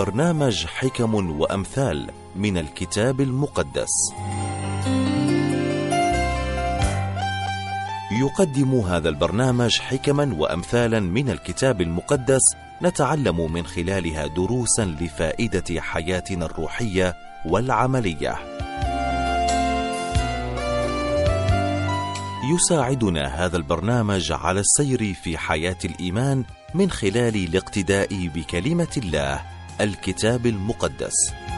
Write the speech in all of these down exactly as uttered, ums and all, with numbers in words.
برنامج حكم وأمثال من الكتاب المقدس. يقدم هذا البرنامج حكما وأمثالا من الكتاب المقدس نتعلم من خلالها دروسا لفائدة حياتنا الروحية والعملية. يساعدنا هذا البرنامج على السير في حياة الإيمان من خلال الاقتداء بكلمة الله الكتاب المقدس.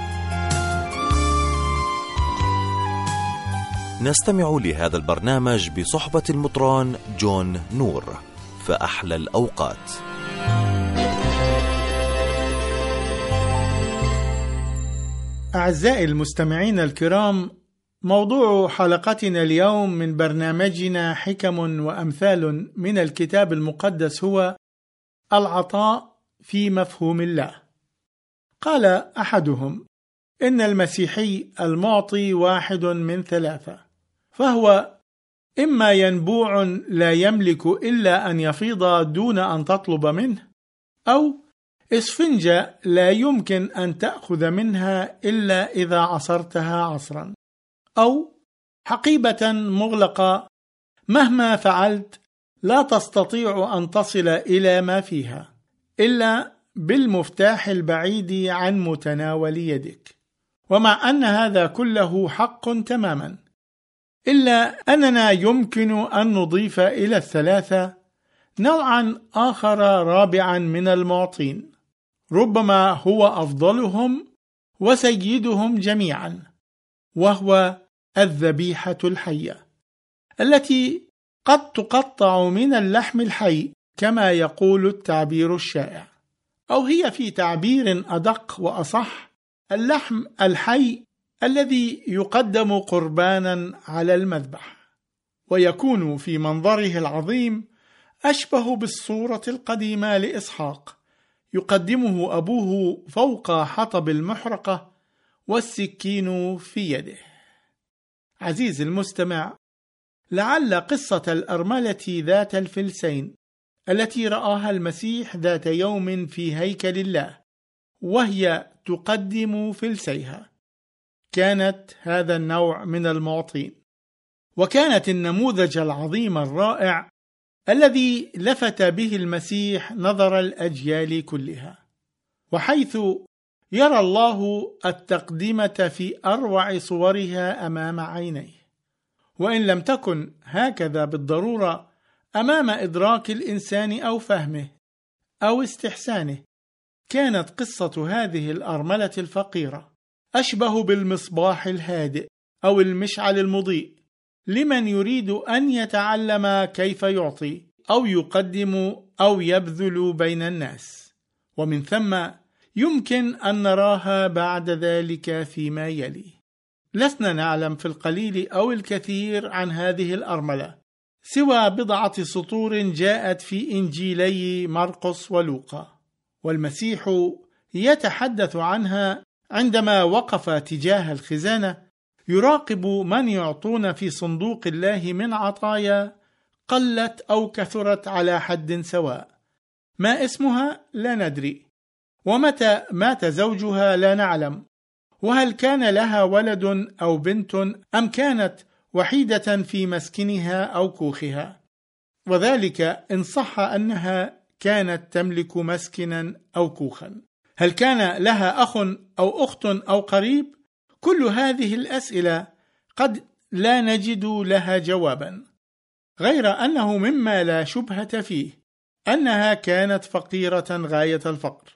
نستمع لهذا البرنامج بصحبة المطران جون نور. فأحلى الأوقات. أعزائي المستمعين الكرام، موضوع حلقتنا اليوم من برنامجنا حكم وأمثال من الكتاب المقدس هو العطاء في مفهوم الله. قال أحدهم إن المسيحي المعطي واحد من ثلاثة، فهو إما ينبوع لا يملك إلا أن يفيض دون أن تطلب منه، أو إسفنجة لا يمكن أن تأخذ منها إلا إذا عصرتها عصرا، أو حقيبة مغلقة مهما فعلت لا تستطيع أن تصل إلى ما فيها إلا بالمفتاح البعيد عن متناول يدك. ومع أن هذا كله حق تماما، إلا أننا يمكن أن نضيف إلى الثلاثة نوعا آخر رابعا من المعطين، ربما هو أفضلهم وسيدهم جميعا، وهو الذبيحة الحية التي قد تقطع من اللحم الحي كما يقول التعبير الشائع، أو هي في تعبير أدق وأصح اللحم الحي الذي يقدم قربانا على المذبح، ويكون في منظره العظيم أشبه بالصورة القديمة لإسحاق يقدمه أبوه فوق حطب المحرقة والسكين في يده. عزيز المستمع، لعل قصة الأرملة ذات الفلسين التي رآها المسيح ذات يوم في هيكل الله وهي تقدم فلسيها كانت هذا النوع من المعطين، وكانت النموذج العظيم الرائع الذي لفت به المسيح نظر الأجيال كلها، وحيث يرى الله التقدمة في أروع صورها أمام عينيه، وإن لم تكن هكذا بالضرورة أمام إدراك الإنسان أو فهمه أو استحسانه، كانت قصة هذه الأرملة الفقيرة أشبه بالمصباح الهادئ أو المشعل المضيء لمن يريد أن يتعلم كيف يعطي أو يقدم أو يبذل بين الناس. ومن ثم يمكن أن نراها بعد ذلك فيما يلي. لسنا نعلم في القليل أو الكثير عن هذه الأرملة سوى بضعة سطور جاءت في إنجيلي مرقس ولوقا، والمسيح يتحدث عنها عندما وقف تجاه الخزانة يراقب من يعطون في صندوق الله من عطايا قلت أو كثرت على حد سواء. ما اسمها لا ندري، ومتى مات زوجها لا نعلم، وهل كان لها ولد أو بنت أم كانت وحيدة في مسكنها أو كوخها، وذلك إن صح أنها كانت تملك مسكنا أو كوخا. هل كان لها أخ أو أخت أو قريب؟ كل هذه الأسئلة قد لا نجد لها جوابا، غير أنه مما لا شبهة فيه أنها كانت فقيرة غاية الفقر،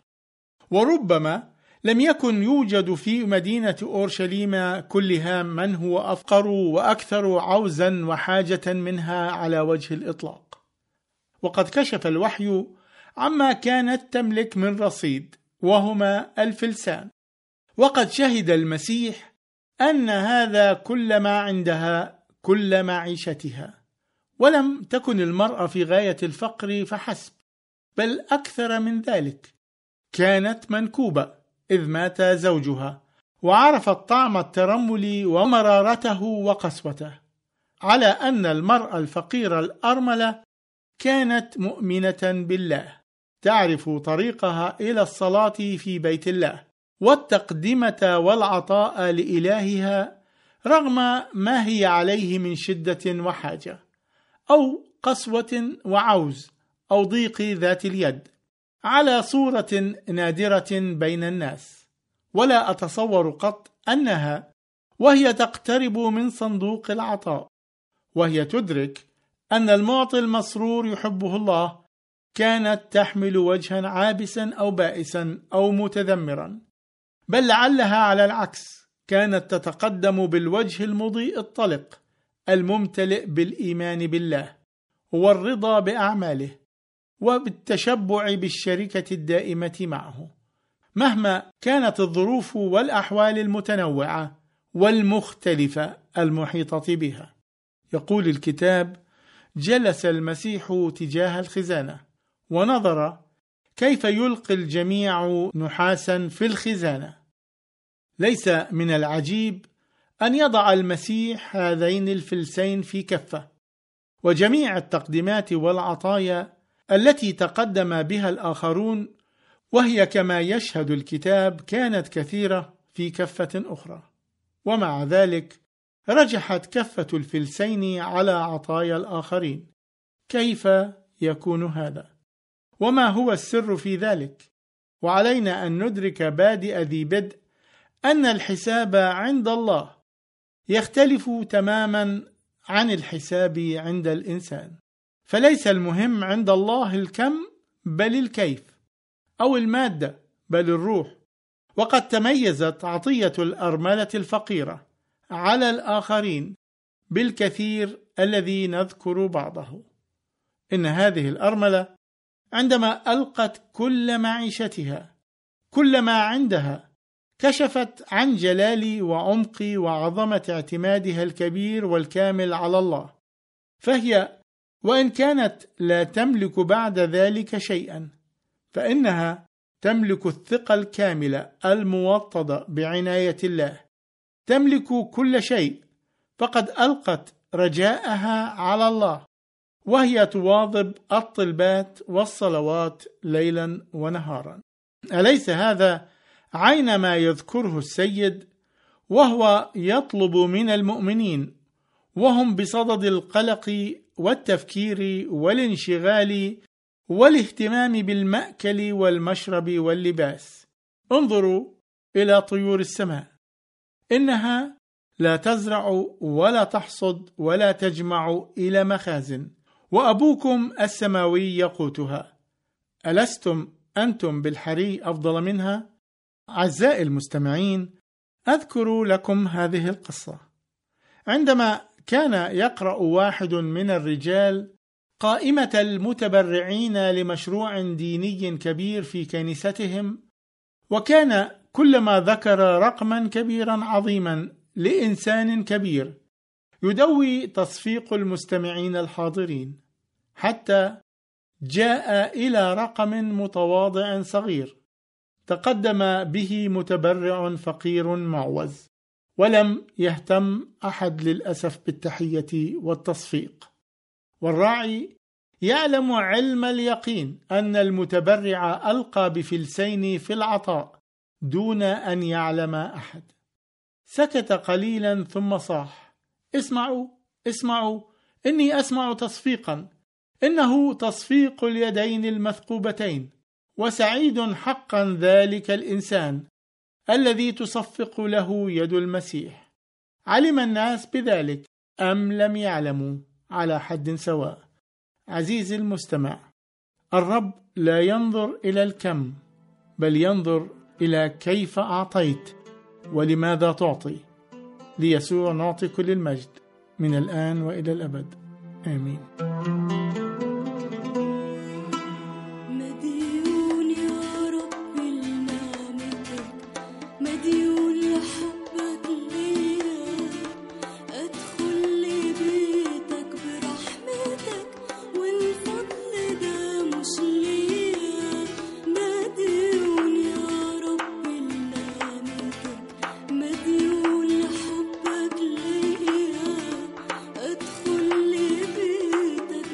وربما لم يكن يوجد في مدينة أورشليم كلها من هو أفقر وأكثر عوزا وحاجة منها على وجه الإطلاق. وقد كشف الوحي عما كانت تملك من رصيد، وهما الفلسان، وقد شهد المسيح أن هذا كل ما عندها كل معيشتها. ولم تكن المرأة في غاية الفقر فحسب، بل أكثر من ذلك، كانت منكوبة إذ مات زوجها، وعرفت طعم الترمل ومرارته وقسوته، على أن المرأة الفقيرة الأرملة كانت مؤمنة بالله تعرف طريقها إلى الصلاة في بيت الله والتقدمة والعطاء لإلهها رغم ما هي عليه من شدة وحاجة أو قسوة وعوز أو ضيق ذات اليد، على صورة نادرة بين الناس. ولا أتصور قط أنها وهي تقترب من صندوق العطاء وهي تدرك أن المعطي المسرور يحبه الله كانت تحمل وجها عابسا أو بائسا أو متذمرا، بل لعلها على العكس كانت تتقدم بالوجه المضيء الطلق الممتلئ بالإيمان بالله والرضا بأعماله وبالتشبع بالشركة الدائمة معه مهما كانت الظروف والأحوال المتنوعة والمختلفة المحيطة بها. يقول الكتاب: جلس المسيح تجاه الخزانة ونظر كيف يلقي الجميع نحاسا في الخزانة. ليس من العجيب أن يضع المسيح هذين الفلسين في كفة، وجميع التقديمات والعطايا التي تقدم بها الآخرون وهي كما يشهد الكتاب كانت كثيرة في كفة أخرى، ومع ذلك رجحت كفة الفلسين على عطايا الآخرين. كيف يكون هذا؟ وما هو السر في ذلك؟ وعلينا أن ندرك بادئ ذي بدء أن الحساب عند الله يختلف تماما عن الحساب عند الإنسان، فليس المهم عند الله الكم بل الكيف، أو المادة بل الروح. وقد تميزت عطية الأرملة الفقيرة على الآخرين بالكثير الذي نذكر بعضه. إن هذه الأرملة عندما ألقت كل معيشتها، كل ما عندها، كشفت عن جلال وعمق وعظمة اعتمادها الكبير والكامل على الله، فهي وإن كانت لا تملك بعد ذلك شيئا فإنها تملك الثقة الكاملة الموطدة بعناية الله، تملك كل شيء، فقد ألقت رجاءها على الله وهي تواظب الطلبات والصلوات ليلا ونهارا. أليس هذا عين ما يذكره السيد وهو يطلب من المؤمنين وهم بصدد القلق والتفكير والانشغال والاهتمام بالمأكل والمشرب واللباس؟ انظروا إلى طيور السماء، إنها لا تزرع ولا تحصد ولا تجمع إلى مخازن، وأبوكم السماوي يقوتها، ألستم أنتم بالحري أفضل منها؟ أعزائي المستمعين، أذكر لكم هذه القصة. عندما كان يقرأ واحد من الرجال قائمة المتبرعين لمشروع ديني كبير في كنيستهم، وكان كلما ذكر رقما كبيرا عظيما لإنسان كبير يدوي تصفيق المستمعين الحاضرين، حتى جاء إلى رقم متواضع صغير تقدم به متبرع فقير معوز، ولم يهتم أحد للأسف بالتحية والتصفيق. والراعي يعلم علم اليقين أن المتبرع ألقى بفلسين في العطاء دون أن يعلم أحد. سكت قليلا ثم صاح: اسمعوا اسمعوا، إني أسمع تصفيقا، إنه تصفيق اليدين المثقوبتين، وسعيد حقا ذلك الإنسان الذي تصفق له يد المسيح. علم الناس بذلك أم لم يعلموا؟ على حد سواء. عزيزي المستمع، الرب لا ينظر إلى الكم بل ينظر إلى كيف أعطيت ولماذا تعطي. ليسوع نعطي كل المجد من الآن وإلى الأبد، آمين. مديون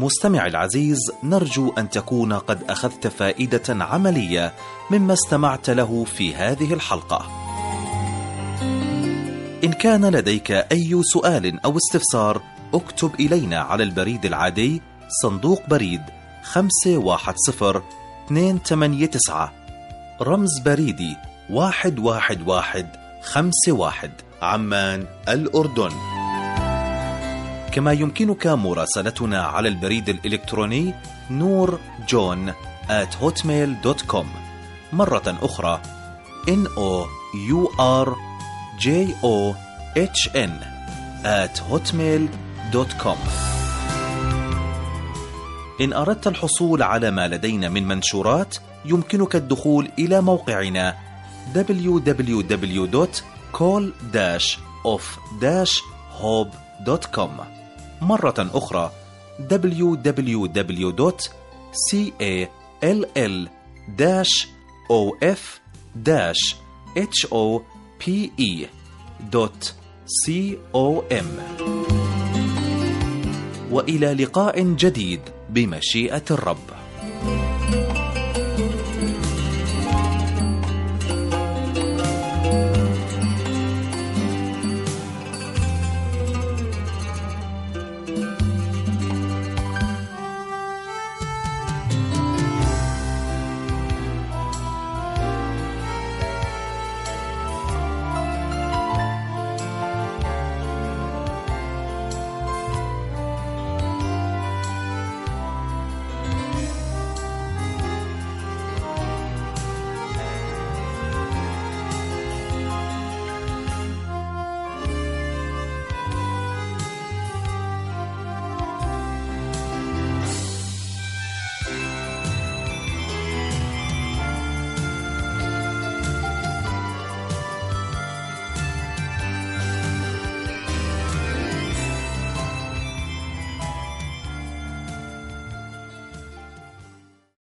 مستمع العزيز، نرجو أن تكون قد أخذت فائدة عملية مما استمعت له في هذه الحلقة. إن كان لديك أي سؤال أو استفسار اكتب إلينا على البريد العادي صندوق بريد خمسة واحد صفر اثنين ثمانية تسعة، رمز بريدي واحد واحد واحد خمسة واحد، عمان الأردن. كما يمكنك مراسلتنا على البريد الإلكتروني نور جون آت هوتميل دوت كوم، مرة أخرى إن أو يو آر جي أو إتش إن آت هوتميل دوت كوم. إن أردت الحصول على ما لدينا من منشورات يمكنك الدخول إلى موقعنا دبليو دبليو دبليو دوت كول داش أوف داش هوب دوت كوم، مرة أخرى دبليو دبليو دبليو دوت كول داش أوف داش هوب دوت كوم. وإلى لقاء جديد بمشيئة الرب.